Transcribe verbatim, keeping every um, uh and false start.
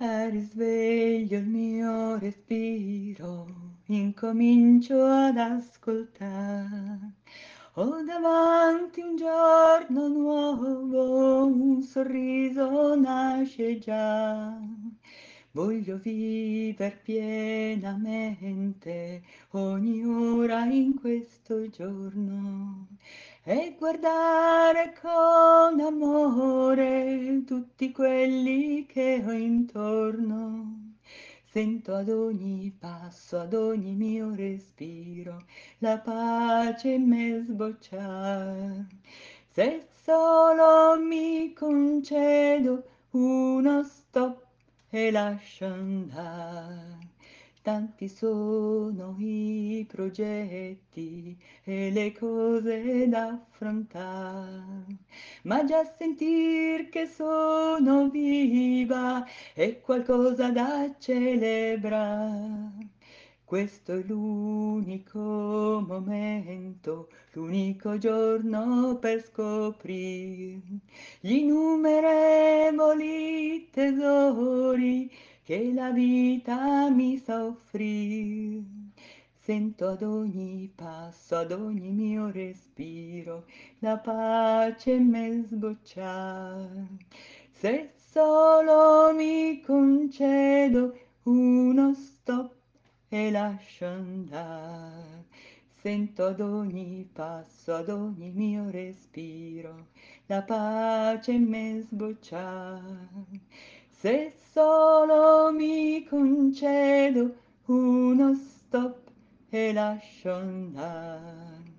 E risveglio il mio respiro, incomincio ad ascoltare. Ho davanti un giorno nuovo, un sorriso nasce già. Voglio viver pienamente ogni ora in questo giorno e guardare con amore tutti quelli che ho intorno. Sento ad ogni passo, ad ogni mio respiro, la pace in me sbocciar. Se solo mi concedo uno stop e lascio andare. Tanti sono i progetti e le cose da affrontare, ma già sentir che sono viva è qualcosa da celebrare. Questo è l'unico momento, l'unico giorno per scoprire gli innumerevoli tesori che la vita mi sa offrir. Sento ad ogni passo, ad ogni mio respiro, la pace in me sbocciar. Se solo mi concedo uno stop e lascio andar. Sento ad ogni passo, ad ogni mio respiro, la pace in me sbocciar. Se solo mi concedo uno stop e lascio andar.